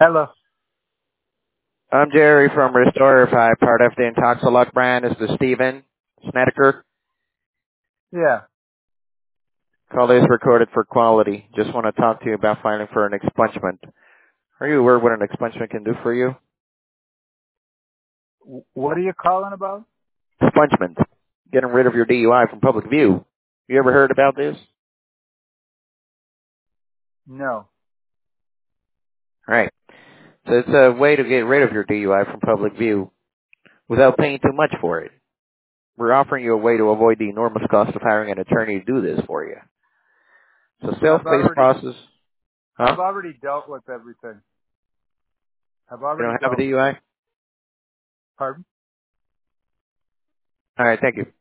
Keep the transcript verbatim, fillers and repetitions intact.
Hello. I'm Jerry from Restorify, part of the Intoxilux brand. Is this Steven Snedeker? Yeah. Call is recorded for quality. Just want to talk to you about filing for an expungement. Are you aware what an expungement can do for you? W- What are you calling about? Expungement. Getting rid of your D U I from public view. You ever heard about this? No. All right. So it's a way to get rid of your D U I from public view without paying too much for it. We're offering you a way to avoid the enormous cost of hiring an attorney to do this for you. So But I've self-paced already, process. Huh? I've already dealt with everything. I've You already don't have a dealt with. D U I? Pardon? All right. Thank you.